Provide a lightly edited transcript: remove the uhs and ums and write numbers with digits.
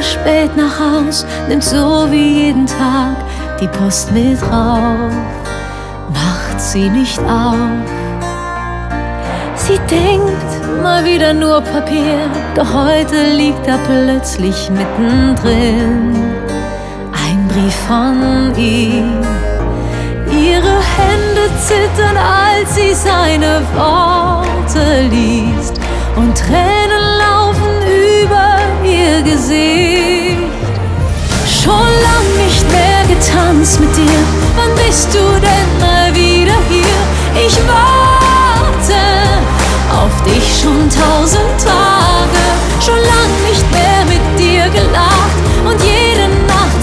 spät nach Haus, nimmt so wie jeden Tag die Post mit rauf, macht sie nicht auf. Sie denkt mal wieder nur Papier, doch heute liegt da plötzlich mittendrin ein Brief von ihm. Ihre Hände zittern, als sie seine Worte liest, und Tränen laufen über ihr Gesicht. Schon lang nicht mehr getanzt mit dir, wann bist du denn mal wieder hier? Ich warte auf dich schon 1000 Tage, schon lang nicht mehr mit dir gelacht.